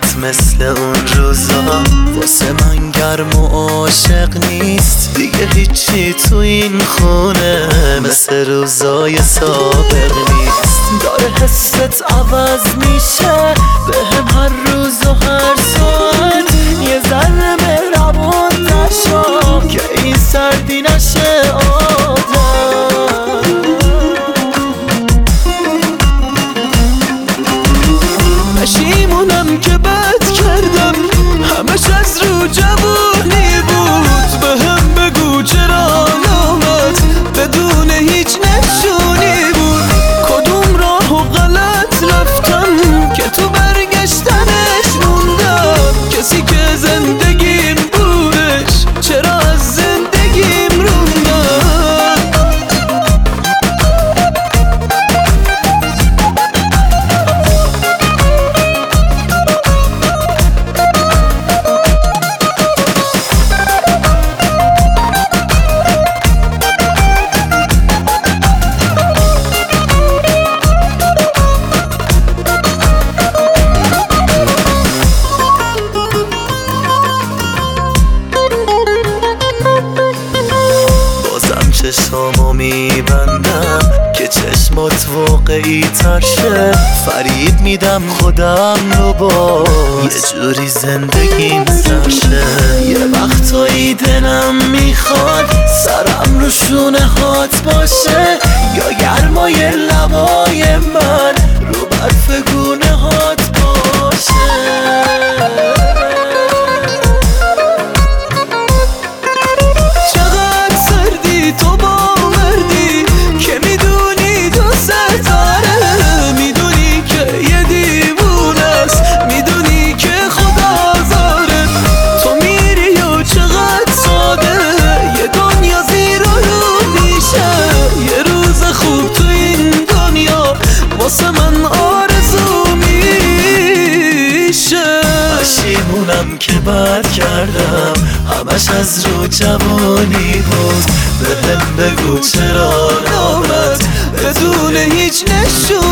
حالت مثل اون روزا واسه من گرم و عاشق نیست دیگه، هیچی تو این خونه مثل روزای سابق نیست. داره حست عوض میشه بهم هر روز و هر ساعت، یه ذره مهربون نشو که این سردی نشه عادت. پشیمونم که بد کردم، همش از رو جوانی بود. بهم بگو چرا نامت بدون هیچ نشونی بود. کدوم راهو غلط رفتم که تو برگشتنش موندم. کسی که زندگیم بودش چرا از زندگیم روندم. چشمو میبندم که چشمات واقعی تر شه. فریب میدم خودم رو با یه جوری زندگیم سرشه. یه وقتایی دلم میخواد سرم رو شونه هات باشه، یا گرمای لبای من رو برف گونه هات باشه. واسه من آرزو میشه. پشیمونم که بد کردم، همش از رو جوانی بود. بهم بگو چرا نامت بدون هیچ نشون